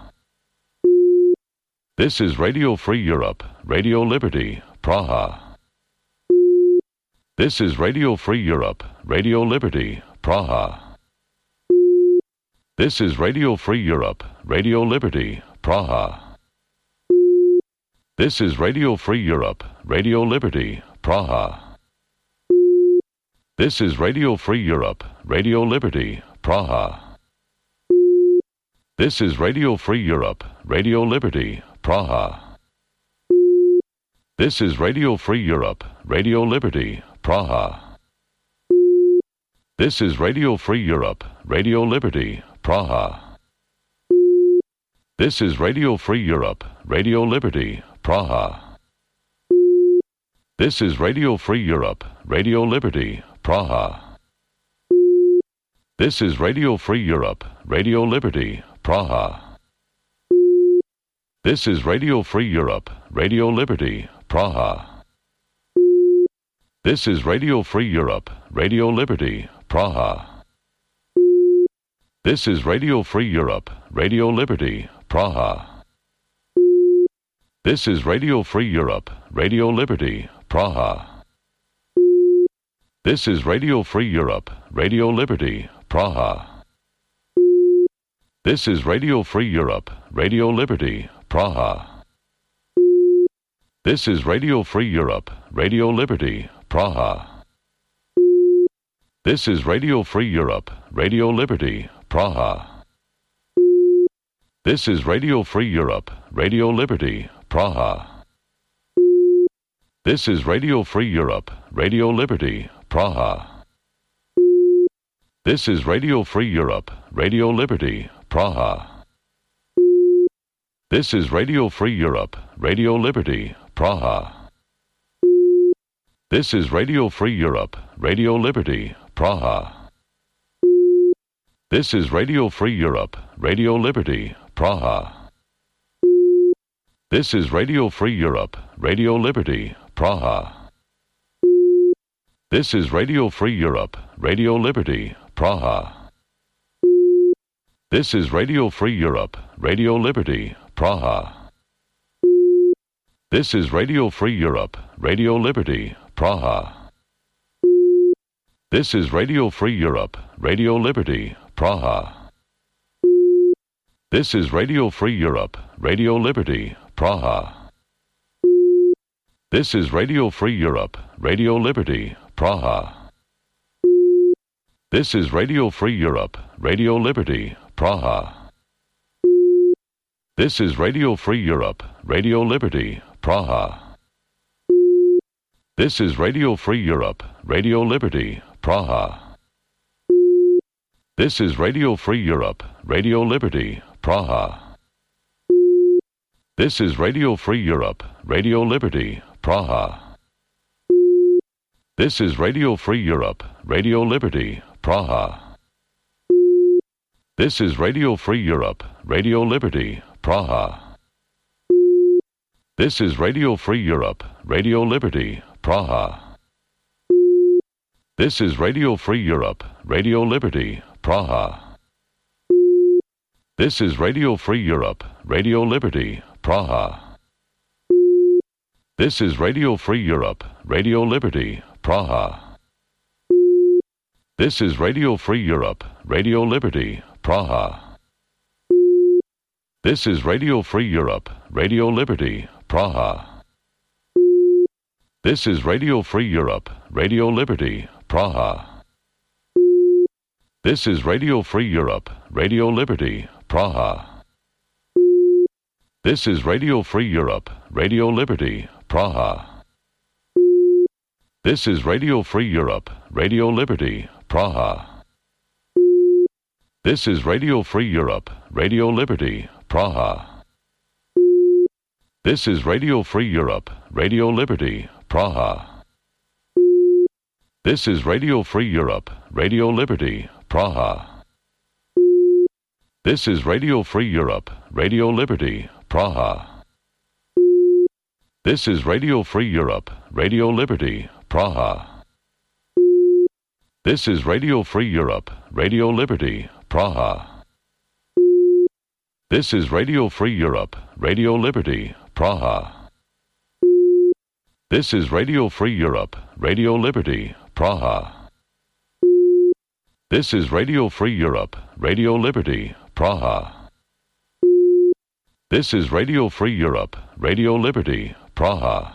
This is Radio Free Europe, Radio Liberty, Praha. This is Radio Free Europe, Radio Liberty, Praha. This is Radio Free Europe, Radio Liberty, Praha. This is Radio Free Europe, Radio Liberty, Praha. This is Radio Free Europe, Radio Liberty, Praha. This is Radio Free Europe, Radio Liberty, Praha. This is Radio Free Europe, Radio Liberty, Praha. This is Radio Free Europe, Radio Liberty, Praha. This is Radio Free Europe, Radio Liberty, Praha. This is Radio Free Europe, Radio Liberty, Praha. This is Radio Free Europe, Radio Liberty, Praha. This is Radio Free Europe, Radio Liberty, Praha. This is Radio Free Europe, Radio Liberty, Praha. This is Radio Free Europe, Radio Liberty, Praha. This is Radio Free Europe, Radio Liberty, Praha. This is Radio Free Europe, Radio Liberty, Praha. This is Radio Free Europe, Radio Liberty, Praha. This is Radio Free Europe, Radio Liberty, Praha. This is Radio Free Europe, Radio Liberty, Praha. This is Radio Free Europe, Radio Liberty, Praha. This is Radio Free Europe, Radio Liberty, Praha. This is Radio Free Europe, Radio Liberty, Praha. This is Radio Free Europe, Radio Liberty, Praha. This is Radio Free Europe, Radio Liberty, Praha. This is Radio Free Europe, Radio Liberty, Praha. This is Radio Free Europe, Radio Liberty, Praha. This is Radio Free Europe, Radio Liberty, Praha. This is Radio Free Europe, Radio Liberty, Praha. This is Radio Free Europe, Radio Liberty, Praha. This is Radio Free Europe, Radio Liberty, Praha. This is Radio Free Europe, Radio Liberty, Praha. This is Radio Free Europe, Radio Liberty, Praha. This is Radio Free Europe, Radio Liberty, Praha. This is Radio Free Europe, Radio Liberty, Praha. This is Radio Free Europe, Radio Liberty, Praha. This is Radio Free Europe, Radio Liberty, Praha. This is Radio Free Europe, Radio Liberty, Praha. This is Radio Free Europe, Radio Liberty, Praha. This is Radio Free Europe, Radio Liberty, Praha. This is Radio Free Europe, Radio Liberty, Praha. This is Radio Free Europe, Radio Liberty, Praha. This is Radio Free Europe, Radio Liberty, Praha. This is Radio Free Europe, Radio Liberty, Praha. This is Radio Free Europe, Radio Liberty, Praha. This is Radio Free Europe, Radio Liberty, Praha. This is Radio Free Europe, Radio Liberty, Praha. This is Radio Free Europe, Radio Liberty, Praha. This is Radio Free Europe, Radio Liberty, Praha. This is Radio Free Europe, Radio Liberty, Praha. This is Radio Free Europe, Radio Liberty, Praha. This is Radio Free Europe, Radio Liberty, Praha. This is Radio Free Europe, Radio Liberty, Praha. This is Radio Free Europe, Radio Liberty, Praha. This is Radio Free Europe, Radio Liberty, Praha. This is Radio Free Europe, Radio Liberty, Praha. This is Radio Free Europe, Radio Liberty, Praha. This is Radio Free Europe, Radio Liberty, Praha. This is Radio Free Europe, Radio Liberty, Praha. This is Radio Free Europe, Radio Liberty, Praha.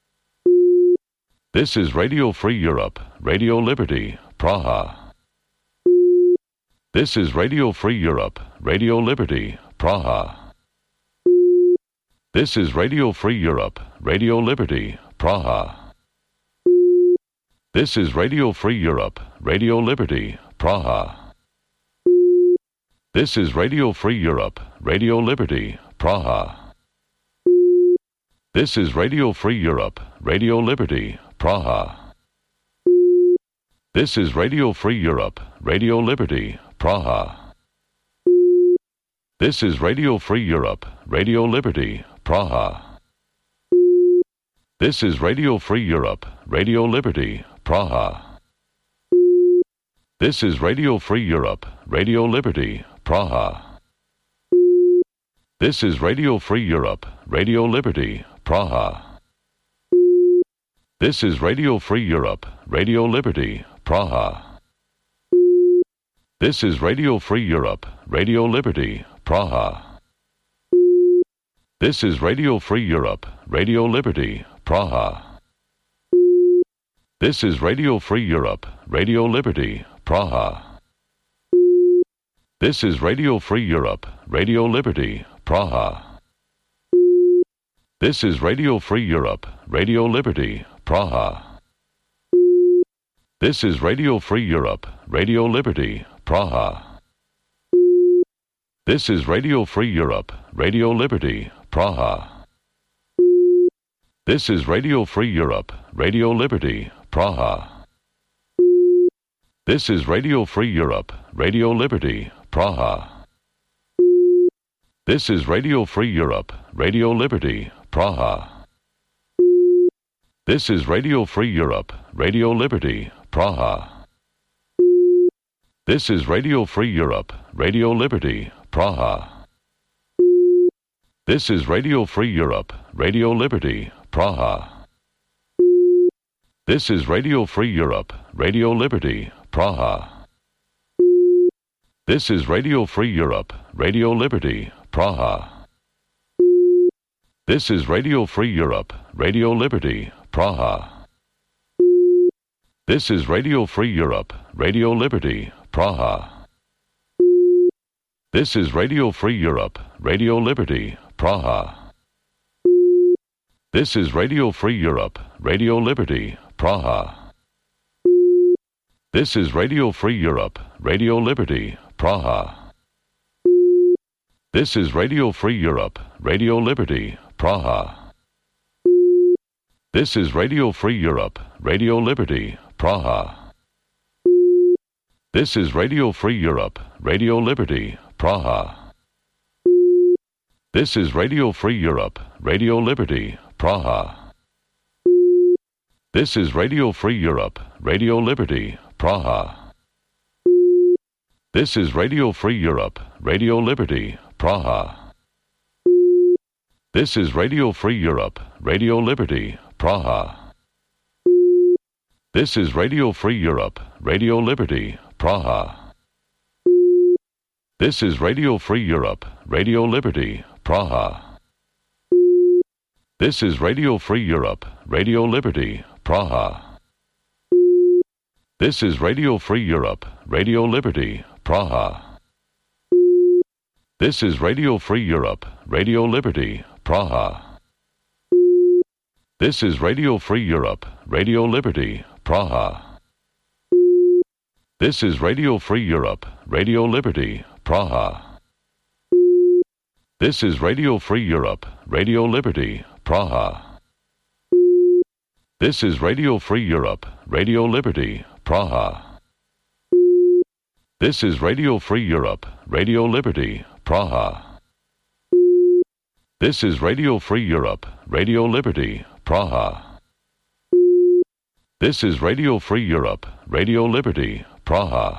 This is Radio Free Europe, Radio Liberty, Praha. This is Radio Free Europe, Radio Liberty, Praha. This is Radio Free Europe, Radio Liberty, Praha. This is Radio Free Europe, Radio Liberty, Praha. This is Radio Free Europe, Radio Liberty, Praha. This is Radio Free Europe, Radio Liberty, Praha. This is Radio Free Europe, Radio Liberty, Praha. This is Radio Free Europe, Radio Liberty, Praha. This is Radio Free Europe, Radio Liberty, Praha. This is Radio Free Europe, Radio Liberty, Praha. This is Radio Free Europe, Radio Liberty, Praha. This is Radio Free Europe, Radio Liberty, Praha. This is Radio Free Europe, Radio Liberty, Praha. This is Radio Free Europe, Radio Liberty, Praha. This is Radio Free Europe, Radio Liberty, Praha. This is Radio Free Europe, Radio Liberty, Praha. This is Radio Free Europe, Radio Liberty, Praha. This is Radio Free Europe, Radio Liberty, Praha. This is Radio Free Europe, Radio Liberty, Praha. This is Radio Free Europe, Radio Liberty, Praha. This is Radio Free Europe, Radio Liberty, Praha. This is Radio Free Europe, Radio Liberty, Praha. This is Radio Free Europe, Radio Liberty, Praha. This is Radio Free Europe, Radio Liberty, Praha. This is Radio Free Europe, Radio Liberty, Praha. This is Radio Free Europe, Radio Liberty, Praha. This is Radio Free Europe, Radio Liberty, Praha. This is Radio Free Europe, Radio Liberty, Praha. This is Radio Free Europe, Radio Liberty, Praha. This is Radio Free Europe, Radio Liberty, Praha. This is Radio Free Europe, Radio Liberty, Praha. This is Radio Free Europe, Radio Liberty, Praha. This is Radio Free Europe, Radio Liberty, Praha. This is Radio Free Europe, Radio Liberty, Praha. This is Radio Free Europe, Radio Liberty, Praha. This is Radio Free Europe, Radio Liberty, Praha. This is Radio Free Europe, Radio Liberty, Praha. This is Radio Free Europe, Radio Liberty, Praha. This is Radio Free Europe, Radio Liberty, Praha. This is Radio Free Europe, Radio Liberty, Praha. This is Radio Free Europe, Radio Liberty, Praha. This is Radio Free Europe, Radio Liberty, Praha. This is Radio Free Europe, Radio Liberty, Praha. This is Radio Free Europe, Radio Liberty, Praha. This is Radio Free Europe, Radio Liberty, Praha. This is Radio Free Europe, Radio Liberty, Praha. This is Radio Free Europe, Radio Liberty, Praha. This is Radio Free Europe, Radio Liberty, Praha. This is Radio Free Europe, Radio Liberty, Praha. This is Radio Free Europe, Radio Liberty, Praha. This is Radio Free Europe, Radio Liberty, Praha.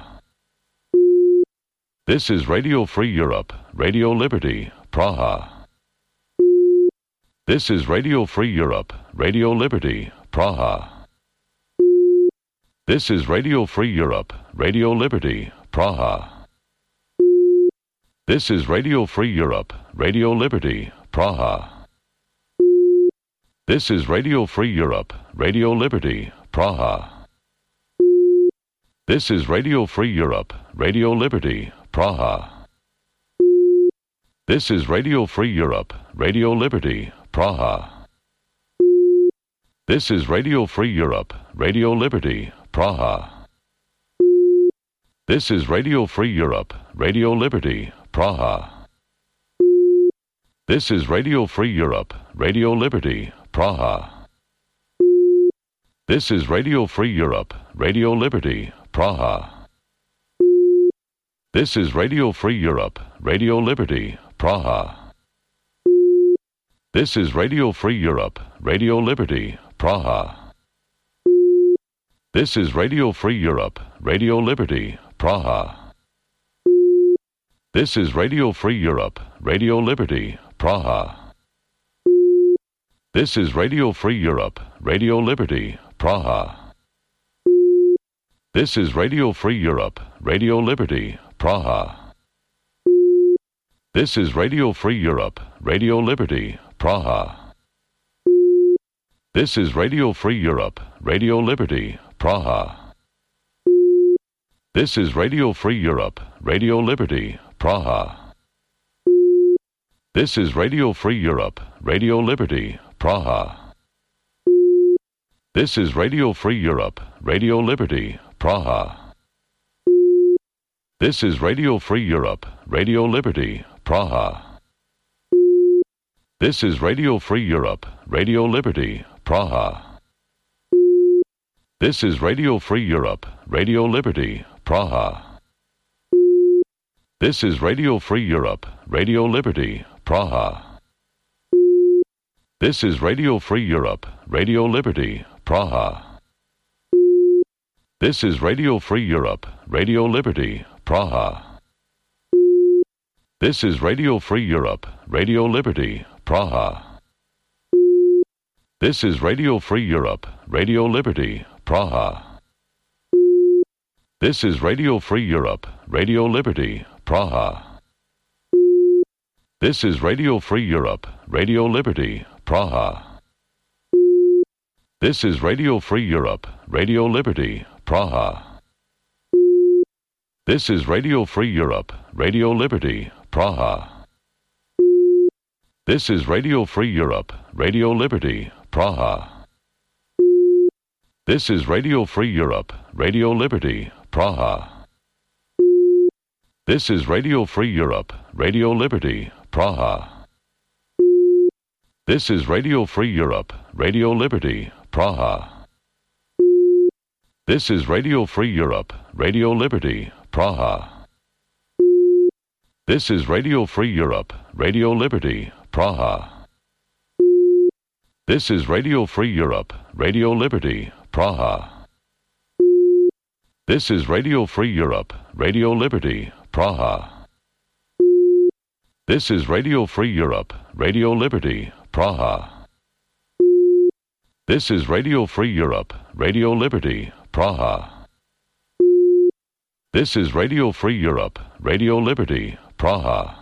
This is Radio Free Europe, Radio Liberty, Praha. This is Radio Free Europe, Radio Liberty, Praha. This is Radio Free Europe, Radio Liberty, Praha. This is Radio Free Europe, Radio Liberty, Praha. This is Radio Free Europe, Radio Liberty, Praha. This is Radio Free Europe, Radio Liberty, Praha. This is Radio Free Europe, Radio Liberty, Praha. This is Radio Free Europe, Radio Liberty, Praha. This is Radio Free Europe, Radio Liberty, Praha. This is Radio Free Europe, Radio Liberty, Praha. This is Radio Free Europe, Radio Liberty, Praha. This is Radio Free Europe, Radio Liberty, Praha. This is Radio Free Europe, Radio Liberty, Praha. This is Radio Free Europe, Radio Liberty, Praha. This is Radio Free Europe, Radio Liberty, Praha. This is Radio Free Europe, Radio Liberty, Praha. This is Radio Free Europe, Radio Liberty, Praha. This is Radio Free Europe, Radio Liberty, Praha. This is Radio Free Europe, Radio Liberty, Praha. This is Radio Free Europe, Radio Liberty, Praha. This is Radio Free Europe, Radio Liberty, Praha. This is Radio Free Europe, Radio Liberty, Praha. This is Radio Free Europe, Radio Liberty, Praha. This is Radio Free Europe, Radio Liberty, Praha. This is Radio Free Europe, Radio Liberty, Praha. This is Radio Free Europe, Radio Liberty, Praha. This is Radio Free Europe, Radio Liberty, Praha. This is Radio Free Europe, Radio Liberty, Praha. This is Radio Free Europe, Radio Liberty, Praha. This is Radio Free Europe, Radio Liberty, Praha. This is Radio Free Europe, Radio Liberty, Praha. This is Radio Free Europe, Radio Liberty, Praha. This is Radio Free Europe, Radio Liberty, Praha. This is Radio Free Europe, Radio Liberty, Praha. This is Radio Free Europe, Radio Liberty, Praha. This is Radio Free Europe, Radio Liberty, Praha. This is Radio Free Europe, Radio Liberty, Praha. This is Radio Free Europe, Radio Liberty, Praha. This is Radio Free Europe, Radio Liberty, Praha. This is Radio Free Europe, Radio Liberty, Praha. This is Radio Free Europe, Radio Liberty, Praha. This is Radio Free Europe, Radio Liberty, Praha. This is Radio Free Europe, Radio Liberty, Praha. This is Radio Free Europe, Radio Liberty, Praha. This is Radio Free Europe, Radio Liberty, Praha.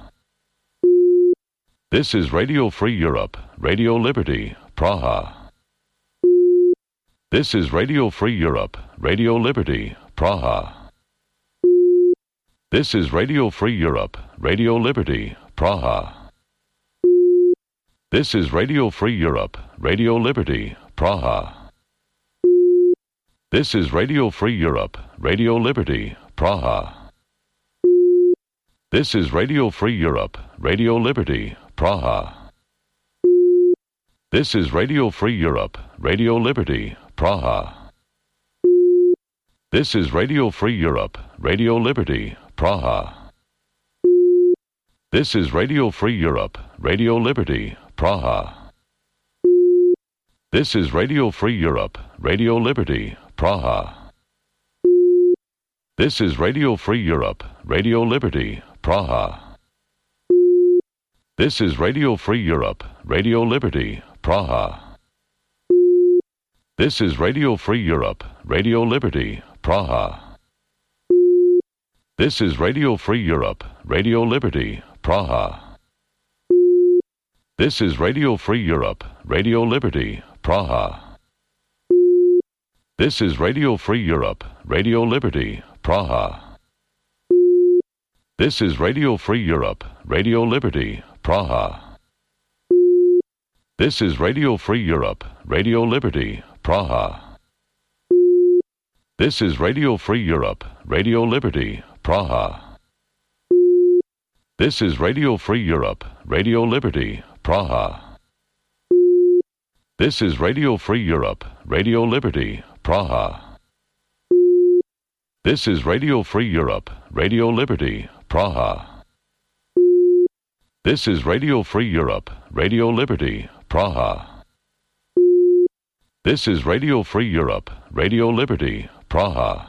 This is Radio Free Europe, Radio Liberty, Praha. This is Radio Free Europe, Radio Liberty, Praha. This is Radio Free Europe, Radio Liberty, Praha. This is Radio Free Europe, Radio Liberty, Praha. This is Radio Free Europe, Radio Liberty, Praha. This is Radio Free Europe, Radio Liberty, Praha. This is Radio Free Europe, Radio Liberty, Praha. This is Radio Free Europe, Radio Liberty, Praha. This is Radio Free Europe, Radio Liberty, Praha. This is Radio Free Europe, Radio Liberty, Praha. This is Radio Free Europe, Radio Liberty, Praha. This is Radio Free Europe, Radio Liberty, Praha. This is Radio Free Europe, Radio Liberty, Praha. This is Radio Free Europe, Radio Liberty, Praha. This is Radio Free Europe, Radio Liberty, Praha. This is Radio Free Europe, Radio Liberty, Praha. This is Radio Free Europe, Radio Liberty, Praha. This is Radio Free Europe, Radio Liberty, Praha. This is Radio Free Europe, Radio Liberty, Praha. This is Radio Free Europe, Radio Liberty, Praha. This is Radio Free Europe, Radio Liberty, Praha. This is Radio Free Europe, Radio Liberty, Praha. This is Radio Free Europe, Radio Liberty, Praha. This is Radio Free Europe, Radio Liberty, Praha.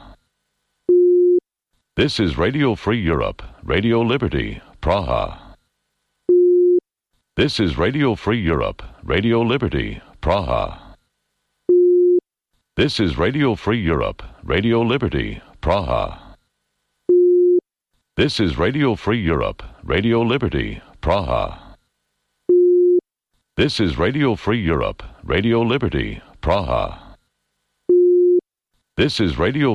This is Radio Free Europe, Radio Liberty, Praha. This is Radio Free Europe, Radio Liberty, Praha. This is Radio Free Europe, Radio Liberty, Praha. This is Radio Free Europe, Radio Liberty, Praha. This is Radio Free Europe, Radio Liberty, Praha. This is Radio